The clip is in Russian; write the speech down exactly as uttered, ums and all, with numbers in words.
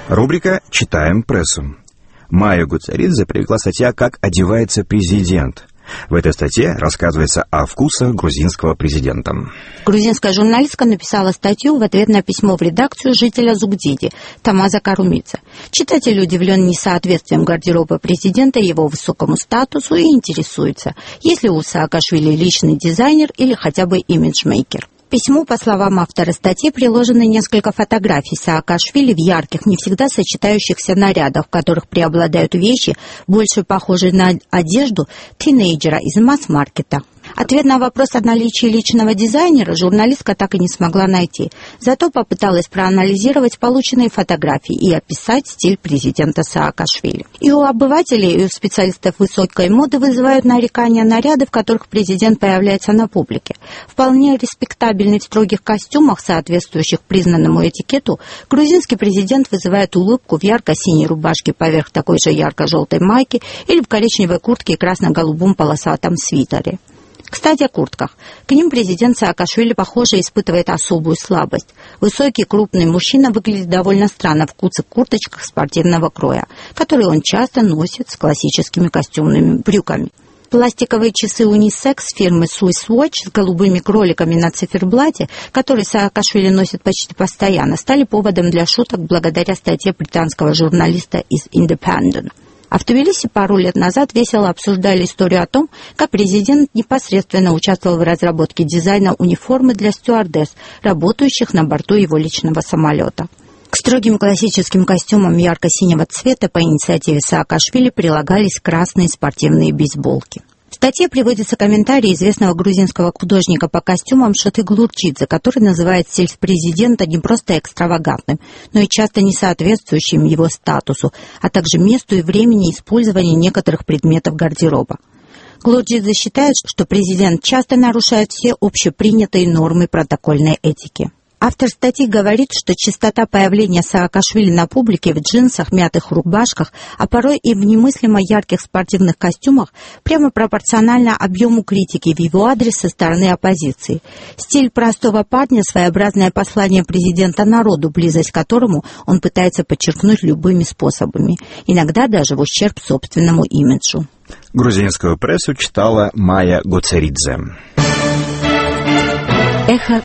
Рубрика «Читаем прессу». Майя Гуцеридзе привлекла статья «Как одевается президент». В этой статье рассказывается о вкусах грузинского президента. Грузинская журналистка написала статью в ответ на письмо в редакцию жителя Зугдиди Тамаза Карумидзе. Читатель удивлен несоответствием гардероба президента его высокому статусу и интересуется, есть ли у Саакашвили личный дизайнер или хотя бы имиджмейкер. К письму, по словам автора статьи, приложены несколько фотографий Саакашвили в ярких, не всегда сочетающихся нарядах, в которых преобладают вещи, больше похожие на одежду тинейджера из масс-маркета. Ответ на вопрос о наличии личного дизайнера журналистка так и не смогла найти. Зато попыталась проанализировать полученные фотографии и описать стиль президента Саакашвили. И у обывателей, и у специалистов высокой моды вызывают нарекания наряды, в которых президент появляется на публике. Вполне респектабельный в строгих костюмах, соответствующих признанному этикету, грузинский президент вызывает улыбку в ярко-синей рубашке поверх такой же ярко-желтой майки или в коричневой куртке и красно-голубом полосатом свитере. Кстати, о куртках. К ним президент Саакашвили, похоже, испытывает особую слабость. Высокий, крупный мужчина выглядит довольно странно в куцых курточках спортивного кроя, которые он часто носит с классическими костюмными брюками. Пластиковые часы унисекс фирмы Swiss Watch с голубыми кроликами на циферблате, которые Саакашвили носит почти постоянно, стали поводом для шуток благодаря статье британского журналиста из Independent. А в Тбилиси пару лет назад весело обсуждали историю о том, как президент непосредственно участвовал в разработке дизайна униформы для стюардесс, работающих на борту его личного самолета. К строгим классическим костюмам ярко-синего цвета по инициативе Саакашвили прилагались красные спортивные бейсболки. В статье приводится комментарий известного грузинского художника по костюмам Шоты Глурчидзе, который называет стиль президента не просто экстравагантным, но и часто не соответствующим его статусу, а также месту и времени использования некоторых предметов гардероба. Глурчидзе считает, что президент часто нарушает все общепринятые нормы протокольной этики. Автор статьи говорит, что частота появления Саакашвили на публике в джинсах, мятых рубашках, а порой и в немыслимо ярких спортивных костюмах прямо пропорциональна объему критики в его адрес со стороны оппозиции. Стиль простого парня – своеобразное послание президента народу, близость к которому он пытается подчеркнуть любыми способами, иногда даже в ущерб собственному имиджу. Грузинскую прессу читала Майя Гуцеридзе. Эхо